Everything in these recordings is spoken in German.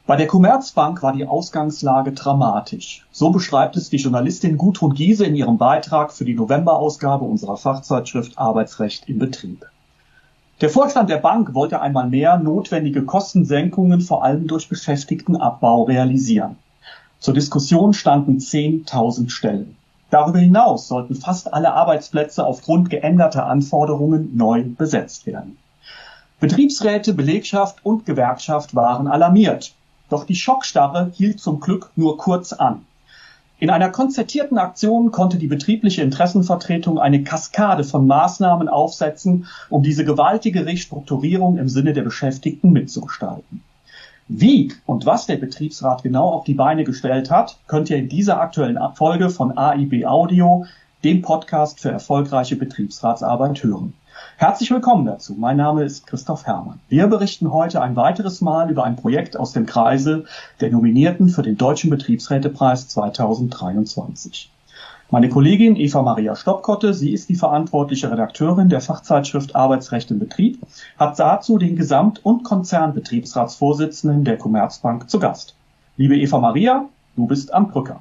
Bei der Commerzbank war die Ausgangslage dramatisch. So beschreibt es die Journalistin Gudrun Giese in ihrem Beitrag für die Novemberausgabe unserer Fachzeitschrift Arbeitsrecht im Betrieb. Der Vorstand der Bank wollte einmal mehr notwendige Kostensenkungen vor allem durch Beschäftigtenabbau realisieren. Zur Diskussion standen 10.000 Stellen. Darüber hinaus sollten fast alle Arbeitsplätze aufgrund geänderter Anforderungen neu besetzt werden. Betriebsräte, Belegschaft und Gewerkschaft waren alarmiert. Doch die Schockstarre hielt zum Glück nur kurz an. In einer konzertierten Aktion konnte die betriebliche Interessenvertretung eine Kaskade von Maßnahmen aufsetzen, um diese gewaltige Restrukturierung im Sinne der Beschäftigten mitzugestalten. Wie und was der Betriebsrat genau auf die Beine gestellt hat, könnt ihr in dieser aktuellen Folge von AIB Audio, dem Podcast für erfolgreiche Betriebsratsarbeit, hören. Herzlich willkommen dazu. Mein Name ist Christoph Herrmann. Wir berichten heute ein weiteres Mal über ein Projekt aus dem Kreise der Nominierten für den Deutschen Betriebsrätepreis 2023. Meine Kollegin Eva Maria Stoppkotte, sie ist die verantwortliche Redakteurin der Fachzeitschrift Arbeitsrecht im Betrieb, hat dazu den Gesamt- und Konzernbetriebsratsvorsitzenden der Commerzbank zu Gast. Liebe Eva Maria, du bist am Drücker.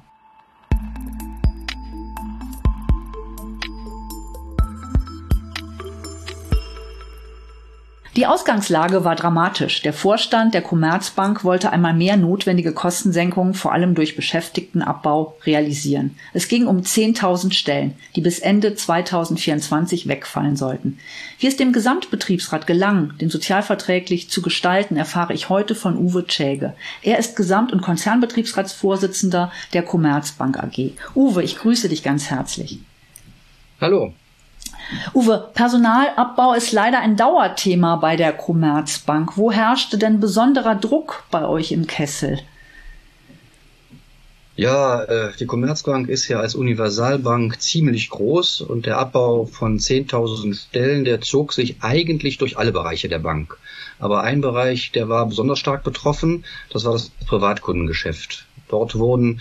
Die Ausgangslage war dramatisch. Der Vorstand der Commerzbank wollte einmal mehr notwendige Kostensenkungen, vor allem durch Beschäftigtenabbau, realisieren. Es ging um 10.000 Stellen, die bis Ende 2024 wegfallen sollten. Wie es dem Gesamtbetriebsrat gelang, den sozialverträglich zu gestalten, erfahre ich heute von Uwe Tschäge. Er ist Gesamt- und Konzernbetriebsratsvorsitzender der Commerzbank AG. Uwe, ich grüße dich ganz herzlich. Hallo. Uwe, Personalabbau ist leider ein Dauerthema bei der Commerzbank. Wo herrschte denn besonderer Druck bei euch im Kessel? Ja, die Commerzbank ist ja als Universalbank ziemlich groß und der Abbau von 10.000 Stellen, der zog sich eigentlich durch alle Bereiche der Bank. Aber ein Bereich, der war besonders stark betroffen, das war das Privatkundengeschäft. Dort wurden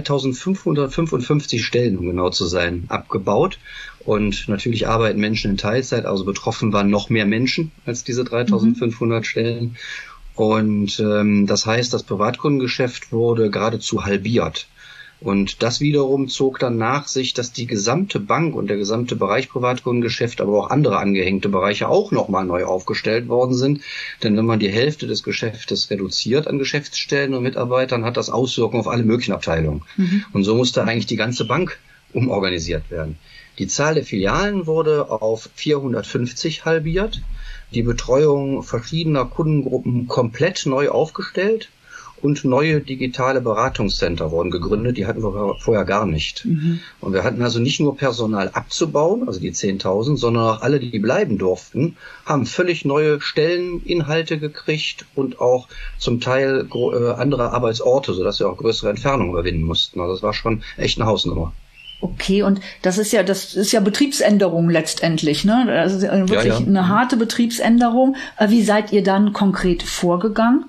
3.555 Stellen, um genau zu sein, abgebaut. Und natürlich arbeiten Menschen in Teilzeit, also betroffen waren noch mehr Menschen als diese 3.500 Stellen. Und das heißt, das Privatkundengeschäft wurde geradezu halbiert. Und das wiederum zog dann nach sich, dass die gesamte Bank und der gesamte Bereich Privatkundengeschäft, aber auch andere angehängte Bereiche auch nochmal neu aufgestellt worden sind. Denn wenn man die Hälfte des Geschäftes reduziert an Geschäftsstellen und Mitarbeitern, hat das Auswirkungen auf alle möglichen Abteilungen. Und so musste eigentlich die ganze Bank umorganisiert werden. Die Zahl der Filialen wurde auf 450 halbiert, die Betreuung verschiedener Kundengruppen komplett neu aufgestellt und neue digitale Beratungscenter wurden gegründet, die hatten wir vorher gar nicht. Und wir hatten also nicht nur Personal abzubauen, also die 10.000, sondern auch alle, die bleiben durften, haben völlig neue Stelleninhalte gekriegt und auch zum Teil andere Arbeitsorte, sodass wir auch größere Entfernungen überwinden mussten. Also das war schon echt eine Hausnummer. Okay, und das ist ja Betriebsänderung letztendlich, ne? Das ist wirklich eine harte Betriebsänderung. Wie seid ihr dann konkret vorgegangen?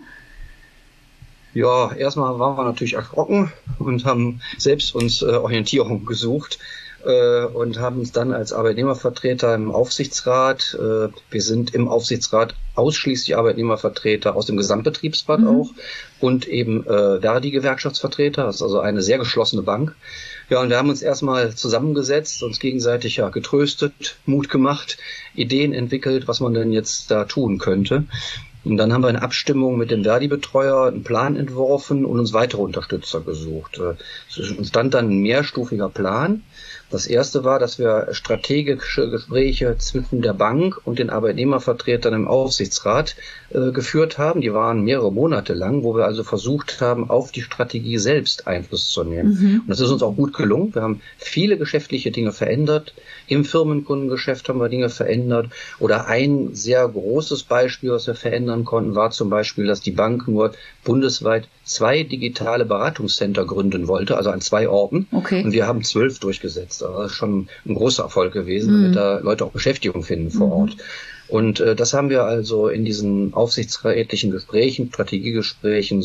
Ja, erstmal waren wir natürlich erschrocken und haben selbst uns Orientierung gesucht und haben uns dann als Arbeitnehmervertreter im Aufsichtsrat, wir sind im Aufsichtsrat ausschließlich Arbeitnehmervertreter aus dem Gesamtbetriebsrat auch und eben Verdi-Gewerkschaftsvertreter, das ist also eine sehr geschlossene Bank. Ja, und wir haben uns erstmal zusammengesetzt, uns gegenseitig ja getröstet, Mut gemacht, Ideen entwickelt, was man denn jetzt da tun könnte. Und dann haben wir in Abstimmung mit dem Verdi-Betreuer einen Plan entworfen und uns weitere Unterstützer gesucht. Es entstand dann ein mehrstufiger Plan. Das erste war, dass wir strategische Gespräche zwischen der Bank und den Arbeitnehmervertretern im Aufsichtsrat geführt haben. Die waren mehrere Monate lang, wo wir also versucht haben, auf die Strategie selbst Einfluss zu nehmen. Und das ist uns auch gut gelungen. Wir haben viele geschäftliche Dinge verändert. Im Firmenkundengeschäft haben wir Dinge verändert. Oder ein sehr großes Beispiel, was wir verändern konnten, war zum Beispiel, dass die Bank nur bundesweit 2 digitale Beratungscenter gründen wollte, also an 2 Orten. Okay. Und wir haben 12 durchgesetzt. Also das ist schon ein großer Erfolg gewesen, damit da Leute auch Beschäftigung finden vor Ort. Und das haben wir also in diesen aufsichtsrätlichen Gesprächen, Strategiegesprächen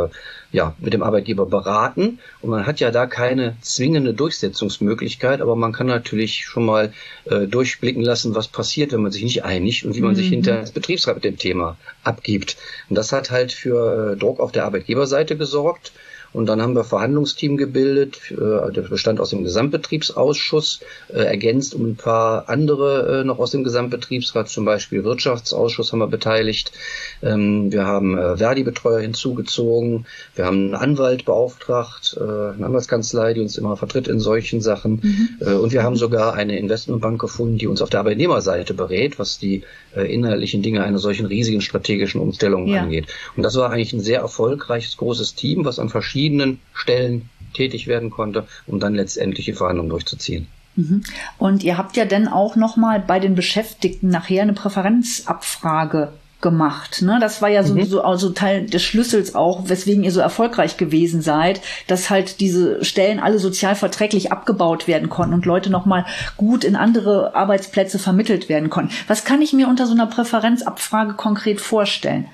mit dem Arbeitgeber beraten. Und man hat ja da keine zwingende Durchsetzungsmöglichkeit, aber man kann natürlich schon mal durchblicken lassen, was passiert, wenn man sich nicht einigt und wie man sich hinterher als Betriebsrat mit dem Thema abgibt. Und das hat halt für Druck auf der Arbeitgeberseite gesorgt. Und dann haben wir Verhandlungsteam gebildet, der bestand aus dem Gesamtbetriebsausschuss, ergänzt um ein paar andere noch aus dem Gesamtbetriebsrat, zum Beispiel Wirtschaftsausschuss haben wir beteiligt. Wir haben Verdi-Betreuer hinzugezogen, wir haben einen Anwalt beauftragt, eine Anwaltskanzlei, die uns immer vertritt in solchen Sachen. Und wir haben sogar eine Investmentbank gefunden, die uns auf der Arbeitnehmerseite berät, was die inhaltlichen Dinge einer solchen riesigen strategischen Umstellung angeht. Und das war eigentlich ein sehr erfolgreiches, großes Team, was an verschiedenen Stellen tätig werden konnte, um dann letztendlich die Verhandlungen durchzuziehen. Und ihr habt ja dann auch nochmal bei den Beschäftigten nachher eine Präferenzabfrage gemacht, ne? Das war ja so Teil des Schlüssels auch, weswegen ihr so erfolgreich gewesen seid, dass halt diese Stellen alle sozialverträglich abgebaut werden konnten und Leute nochmal gut in andere Arbeitsplätze vermittelt werden konnten. Was kann ich mir unter so einer Präferenzabfrage konkret vorstellen?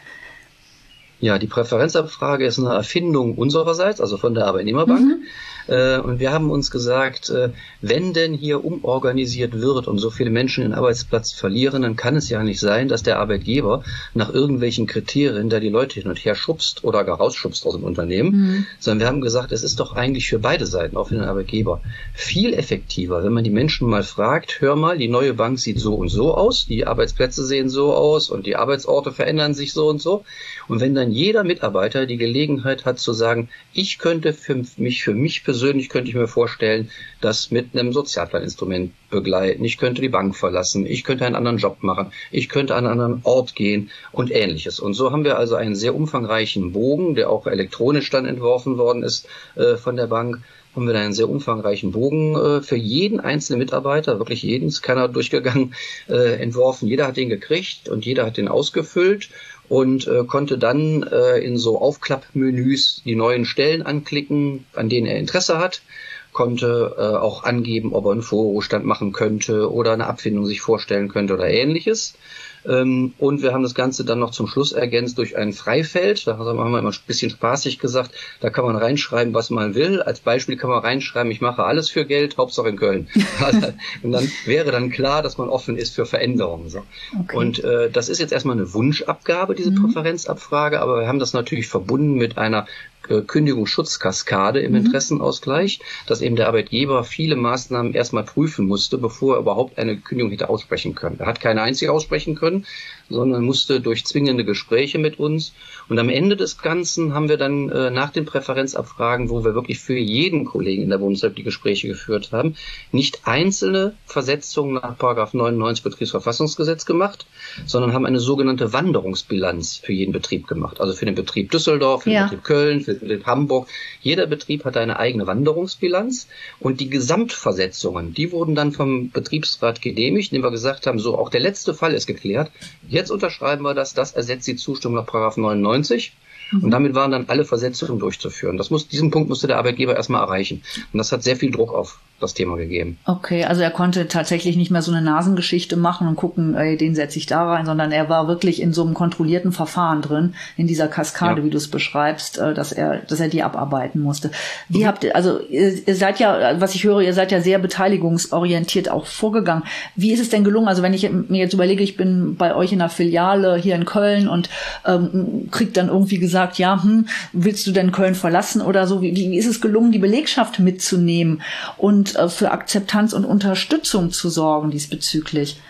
Ja, die Präferenzabfrage ist eine Erfindung unsererseits, also von der Arbeitnehmerbank. Und wir haben uns gesagt, wenn denn hier umorganisiert wird und so viele Menschen den Arbeitsplatz verlieren, dann kann es ja nicht sein, dass der Arbeitgeber nach irgendwelchen Kriterien da die Leute hin und her schubst oder gar rausschubst aus dem Unternehmen, sondern wir haben gesagt, es ist doch eigentlich für beide Seiten, auch für den Arbeitgeber, viel effektiver, wenn man die Menschen mal fragt, hör mal, die neue Bank sieht so und so aus, die Arbeitsplätze sehen so aus und die Arbeitsorte verändern sich so und so. Und wenn dann jeder Mitarbeiter die Gelegenheit hat zu sagen, ich könnte für mich persönlich könnte ich mir vorstellen, das mit einem Sozialplaninstrument begleiten. Ich könnte die Bank verlassen. Ich könnte einen anderen Job machen. Ich könnte an einen anderen Ort gehen und Ähnliches. Und so haben wir also einen sehr umfangreichen Bogen, der auch elektronisch dann entworfen worden ist von der Bank. Haben wir da einen sehr umfangreichen Bogen für jeden einzelnen Mitarbeiter, wirklich jeden, ist keiner durchgegangen, entworfen. Jeder hat den gekriegt und jeder hat den ausgefüllt und konnte dann in so Aufklappmenüs die neuen Stellen anklicken, an denen er Interesse hat, konnte auch angeben, ob er einen Vorruhestand machen könnte oder eine Abfindung sich vorstellen könnte oder Ähnliches. Und wir haben das Ganze dann noch zum Schluss ergänzt durch ein Freifeld. Da haben wir immer ein bisschen spaßig gesagt, da kann man reinschreiben, was man will. Als Beispiel kann man reinschreiben, ich mache alles für Geld, Hauptsache in Köln. Und dann wäre dann klar, dass man offen ist für Veränderungen. So. Okay. Und das ist jetzt erstmal eine Wunschabgabe, diese Präferenzabfrage, aber wir haben das natürlich verbunden mit einer Kündigungsschutzkaskade im Interessenausgleich, dass eben der Arbeitgeber viele Maßnahmen erstmal prüfen musste, bevor er überhaupt eine Kündigung hätte aussprechen können. Er hat keine einzige aussprechen können, sondern musste durch zwingende Gespräche mit uns. Und am Ende des Ganzen haben wir dann nach den Präferenzabfragen, wo wir wirklich für jeden Kollegen in der Bundesrepublik die Gespräche geführt haben, nicht einzelne Versetzungen nach § 99 Betriebsverfassungsgesetz gemacht, sondern haben eine sogenannte Wanderungsbilanz für jeden Betrieb gemacht. Also für den Betrieb Düsseldorf, für den Betrieb Köln, für den Betrieb Hamburg. Jeder Betrieb hat eine eigene Wanderungsbilanz und die Gesamtversetzungen, die wurden dann vom Betriebsrat genehmigt, indem wir gesagt haben, so auch der letzte Fall ist geklärt. Jetzt unterschreiben wir das ersetzt die Zustimmung nach § 99 und damit waren dann alle Versetzungen durchzuführen. Diesen Punkt musste der Arbeitgeber erstmal erreichen und das hat sehr viel Druck auf das Thema gegeben. Okay, also er konnte tatsächlich nicht mehr so eine Nasengeschichte machen und gucken, den setze ich da rein, sondern er war wirklich in so einem kontrollierten Verfahren drin, in dieser Kaskade, wie du es beschreibst, dass er die abarbeiten musste. Wie habt ihr, also ihr seid ja, was ich höre, ihr seid ja sehr beteiligungsorientiert auch vorgegangen. Wie ist es denn gelungen? Also wenn ich mir jetzt überlege, ich bin bei euch in der Filiale hier in Köln und krieg dann irgendwie gesagt, willst du denn Köln verlassen oder so? Wie ist es gelungen, die Belegschaft mitzunehmen und für Akzeptanz und Unterstützung zu sorgen diesbezüglich?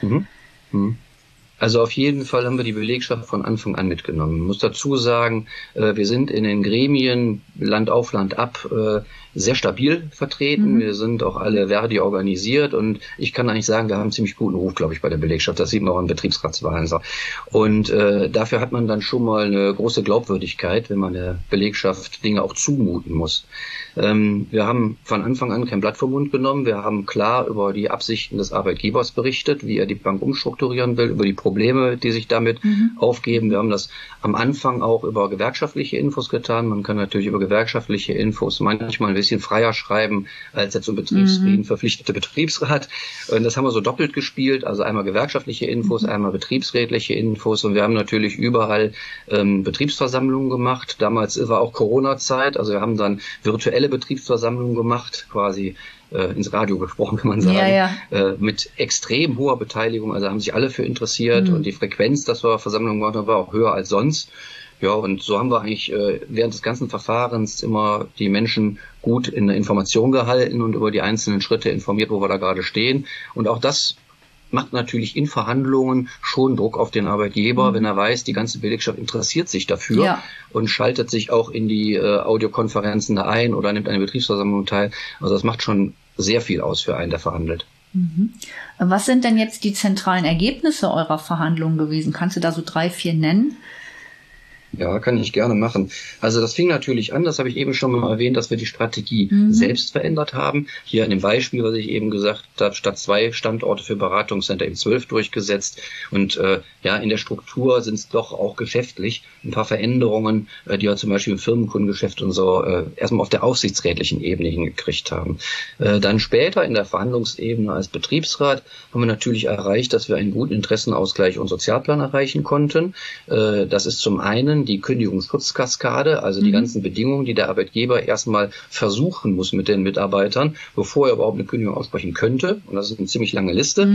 Also auf jeden Fall haben wir die Belegschaft von Anfang an mitgenommen. Ich muss dazu sagen, wir sind in den Gremien Land auf, Land ab sehr stabil vertreten. Wir sind auch alle Verdi organisiert und ich kann eigentlich sagen, wir haben einen ziemlich guten Ruf, glaube ich, bei der Belegschaft. Das sieht man auch in Betriebsratswahlen. Und dafür hat man dann schon mal eine große Glaubwürdigkeit, wenn man der Belegschaft Dinge auch zumuten muss. Wir haben von Anfang an kein Blatt vom Mund genommen. Wir haben klar über die Absichten des Arbeitgebers berichtet, wie er die Bank umstrukturieren will, über die Probleme, die sich damit aufgeben. Wir haben das am Anfang auch über gewerkschaftliche Infos getan. Man kann natürlich über gewerkschaftliche Infos manchmal ein bisschen freier schreiben als jetzt so ein verpflichtete Betriebsrat. Und das haben wir so doppelt gespielt. Also einmal gewerkschaftliche Infos, einmal betriebsrätliche Infos. Und wir haben natürlich überall Betriebsversammlungen gemacht. Damals war auch Corona-Zeit. Also wir haben dann virtuelle Betriebsversammlungen gemacht, quasi ins Radio gesprochen, kann man sagen, mit extrem hoher Beteiligung. Also haben sich alle für interessiert und die Frequenz, dass wir Versammlungen gemacht haben, war auch höher als sonst. Ja, und so haben wir eigentlich während des ganzen Verfahrens immer die Menschen gut in der Information gehalten und über die einzelnen Schritte informiert, wo wir da gerade stehen. Und auch das macht natürlich in Verhandlungen schon Druck auf den Arbeitgeber, wenn er weiß, die ganze Belegschaft interessiert sich dafür und schaltet sich auch in die Audiokonferenzen da ein oder nimmt an der Betriebsversammlung teil. Also das macht schon sehr viel aus für einen, der verhandelt. Was sind denn jetzt die zentralen Ergebnisse eurer Verhandlungen gewesen? Kannst du da so 3, 4 nennen? Ja, kann ich gerne machen. Also das fing natürlich an, das habe ich eben schon mal erwähnt, dass wir die Strategie selbst verändert haben. Hier in dem Beispiel, was ich eben gesagt habe, statt 2 Standorte für Beratungscenter eben 12 durchgesetzt. Und in der Struktur sind es doch auch geschäftlich ein paar Veränderungen, die wir zum Beispiel im Firmenkundengeschäft und so erstmal auf der aufsichtsrätlichen Ebene hingekriegt haben. Dann später in der Verhandlungsebene als Betriebsrat haben wir natürlich erreicht, dass wir einen guten Interessenausgleich und Sozialplan erreichen konnten. Das ist zum einen die Kündigungsschutzkaskade, also die ganzen Bedingungen, die der Arbeitgeber erstmal versuchen muss mit den Mitarbeitern, bevor er überhaupt eine Kündigung aussprechen könnte. Und das ist eine ziemlich lange Liste.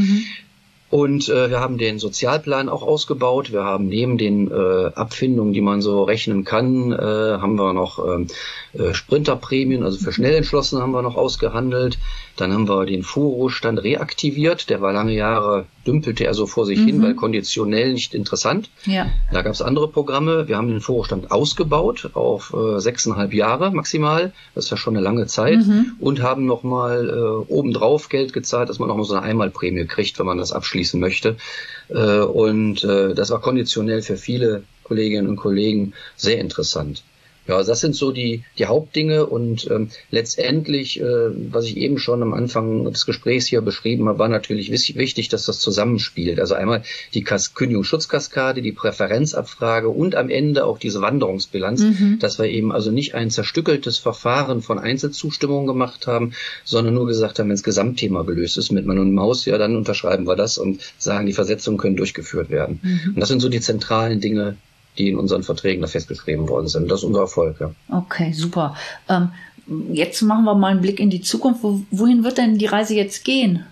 Und wir haben den Sozialplan auch ausgebaut. Wir haben neben den Abfindungen, die man so rechnen kann, haben wir noch Sprinterprämien, also für Schnellentschlossene haben wir noch ausgehandelt. Dann haben wir den Vorruhestand reaktiviert. Der war lange Jahre, dümpelte er so vor sich hin, weil konditionell nicht interessant. Ja. Da gab es andere Programme. Wir haben den Vorruhestand ausgebaut auf 6,5 Jahre maximal. Das ist ja schon eine lange Zeit. Und haben nochmal obendrauf Geld gezahlt, dass man noch mal so eine Einmalprämie kriegt, wenn man das abschließen möchte. Das war konditionell für viele Kolleginnen und Kollegen sehr interessant. Ja, das sind so die Hauptdinge und letztendlich, was ich eben schon am Anfang des Gesprächs hier beschrieben habe, war natürlich wichtig, dass das zusammenspielt. Also einmal die Kündigungsschutzkaskade, die Präferenzabfrage und am Ende auch diese Wanderungsbilanz, dass wir eben also nicht ein zerstückeltes Verfahren von Einzelzustimmungen gemacht haben, sondern nur gesagt haben, wenn das Gesamtthema gelöst ist mit Mann und Maus, ja, dann unterschreiben wir das und sagen, die Versetzungen können durchgeführt werden. Und das sind so die zentralen Dinge, die in unseren Verträgen da festgeschrieben worden sind. Das ist unser Erfolg, ja. Okay, super. Jetzt machen wir mal einen Blick in die Zukunft. Wohin wird denn die Reise jetzt gehen?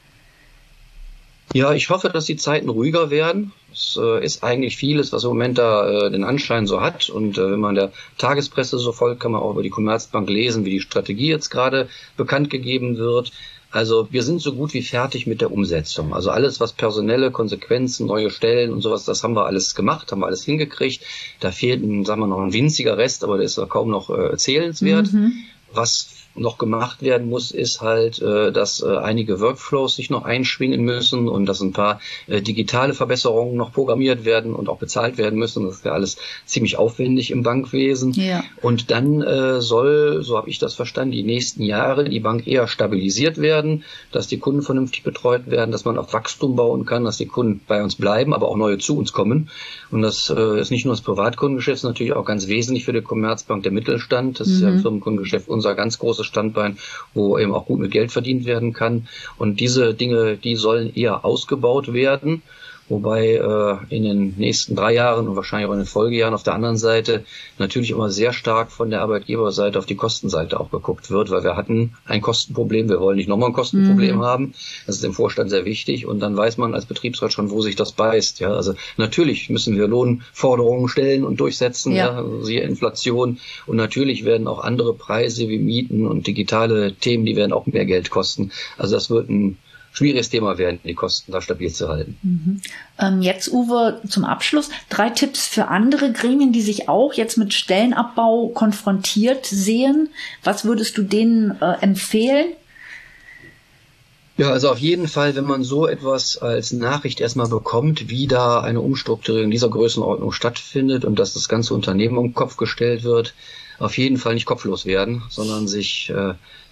Ja, ich hoffe, dass die Zeiten ruhiger werden. Es ist eigentlich vieles, was im Moment da den Anschein so hat. Und wenn man der Tagespresse so folgt, kann man auch über die Commerzbank lesen, wie die Strategie jetzt gerade bekannt gegeben wird. Also wir sind so gut wie fertig mit der Umsetzung. Also alles, was personelle Konsequenzen, neue Stellen und sowas, das haben wir alles gemacht, haben wir alles hingekriegt. Da fehlt, sagen wir noch, ein winziger Rest, aber der ist kaum noch zählenswert. Was noch gemacht werden muss, ist halt, dass einige Workflows sich noch einschwingen müssen und dass ein paar digitale Verbesserungen noch programmiert werden und auch bezahlt werden müssen. Das ist ja alles ziemlich aufwendig im Bankwesen. Ja. Und dann soll, so habe ich das verstanden, die nächsten Jahre die Bank eher stabilisiert werden, dass die Kunden vernünftig betreut werden, dass man auf Wachstum bauen kann, dass die Kunden bei uns bleiben, aber auch neue zu uns kommen. Und das ist nicht nur das Privatkundengeschäft, ist natürlich auch ganz wesentlich für die Commerzbank der Mittelstand. Das ist ja im Firmenkundengeschäft unser ganz großes Standbein, wo eben auch gut mit Geld verdient werden kann. Und diese Dinge, die sollen eher ausgebaut werden. Wobei in den nächsten 3 Jahren und wahrscheinlich auch in den Folgejahren auf der anderen Seite natürlich immer sehr stark von der Arbeitgeberseite auf die Kostenseite auch geguckt wird, weil wir hatten ein Kostenproblem, wir wollen nicht nochmal ein Kostenproblem haben. Das ist dem Vorstand sehr wichtig und dann weiß man als Betriebsrat schon, wo sich das beißt. Ja, also natürlich müssen wir Lohnforderungen stellen und durchsetzen, ja, siehe Inflation, und natürlich werden auch andere Preise wie Mieten und digitale Themen, die werden auch mehr Geld kosten. Also das wird ein schwieriges Thema werden, die Kosten da stabil zu halten. Jetzt, Uwe, zum Abschluss 3 Tipps für andere Gremien, die sich auch jetzt mit Stellenabbau konfrontiert sehen. Was würdest du denen empfehlen? Ja, also auf jeden Fall, wenn man so etwas als Nachricht erstmal bekommt, wie da eine Umstrukturierung dieser Größenordnung stattfindet und dass das ganze Unternehmen um den Kopf gestellt wird, auf jeden Fall nicht kopflos werden, sondern sich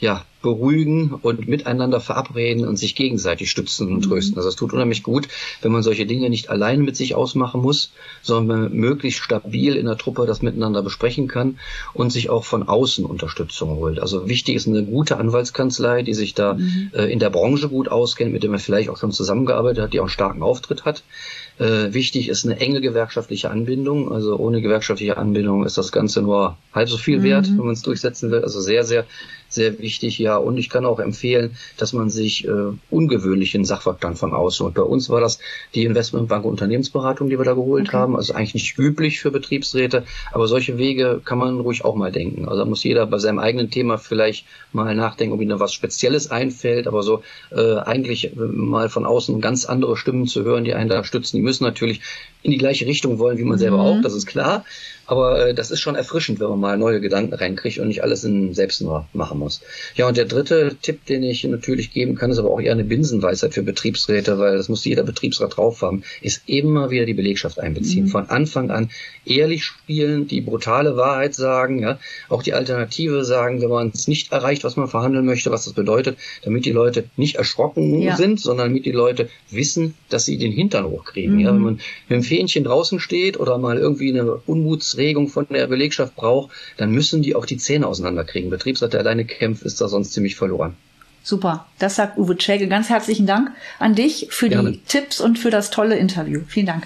beruhigen und miteinander verabreden und sich gegenseitig stützen und trösten. Also es tut unheimlich gut, wenn man solche Dinge nicht alleine mit sich ausmachen muss, sondern möglichst stabil in der Truppe das miteinander besprechen kann und sich auch von außen Unterstützung holt. Also wichtig ist eine gute Anwaltskanzlei, die sich da in der Branche gut auskennt, mit der man vielleicht auch schon zusammengearbeitet hat, die auch einen starken Auftritt hat. Wichtig ist eine enge gewerkschaftliche Anbindung. Also ohne gewerkschaftliche Anbindung ist das Ganze nur halb so viel wert, wenn man es durchsetzen will. Also sehr, sehr, sehr wichtig, ja. Und ich kann auch empfehlen, dass man sich ungewöhnlichen Sachverstand von außen. Und bei uns war das die Investmentbank Unternehmensberatung, die wir da geholt haben. Also eigentlich nicht üblich für Betriebsräte, aber solche Wege kann man ruhig auch mal denken. Also da muss jeder bei seinem eigenen Thema vielleicht mal nachdenken, ob ihm da was Spezielles einfällt, aber so eigentlich mal von außen ganz andere Stimmen zu hören, die einen da stützen. Die müssen natürlich in die gleiche Richtung wollen, wie man selber auch, das ist klar. Aber das ist schon erfrischend, wenn man mal neue Gedanken reinkriegt und nicht alles selbst nur machen muss. Ja, und der dritte Tipp, den ich natürlich geben kann, ist aber auch eher eine Binsenweisheit für Betriebsräte, weil das muss jeder Betriebsrat drauf haben, ist immer wieder die Belegschaft einbeziehen. Von Anfang an ehrlich spielen, die brutale Wahrheit sagen, ja, auch die Alternative sagen, wenn man es nicht erreicht, was man verhandeln möchte, was das bedeutet, damit die Leute nicht erschrocken sind, sondern damit die Leute wissen, dass sie den Hintern hochkriegen. Ja, wenn man mit dem Fähnchen draußen steht oder mal irgendwie eine Unmutsregung von der Belegschaft braucht, dann müssen die auch die Zähne auseinanderkriegen. Betriebsrat, der alleine kämpft, ist da sonst ziemlich verloren. Super, das sagt Uwe Tschäge. Ganz herzlichen Dank an dich für die Tipps und für das tolle Interview. Vielen Dank.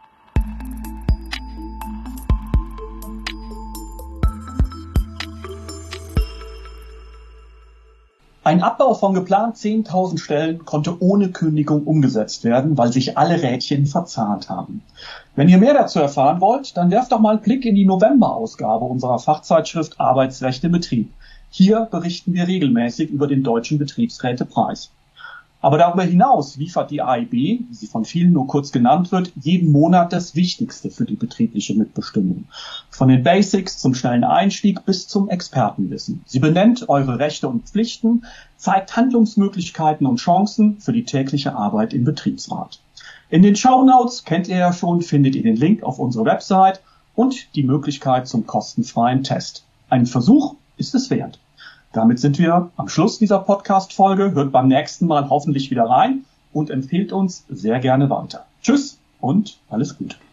Ein Abbau von geplant 10.000 Stellen konnte ohne Kündigung umgesetzt werden, weil sich alle Rädchen verzahnt haben. Wenn ihr mehr dazu erfahren wollt, dann werft doch mal einen Blick in die November-Ausgabe unserer Fachzeitschrift Arbeitsrecht im Betrieb. Hier berichten wir regelmäßig über den Deutschen Betriebsrätepreis. Aber darüber hinaus liefert die AIB, wie sie von vielen nur kurz genannt wird, jeden Monat das Wichtigste für die betriebliche Mitbestimmung. Von den Basics zum schnellen Einstieg bis zum Expertenwissen. Sie benennt eure Rechte und Pflichten, zeigt Handlungsmöglichkeiten und Chancen für die tägliche Arbeit im Betriebsrat. In den Shownotes, kennt ihr ja schon, findet ihr den Link auf unsere Website und die Möglichkeit zum kostenfreien Test. Ein Versuch ist es wert. Damit sind wir am Schluss dieser Podcast-Folge. Hört beim nächsten Mal hoffentlich wieder rein und empfehlt uns sehr gerne weiter. Tschüss und alles Gute.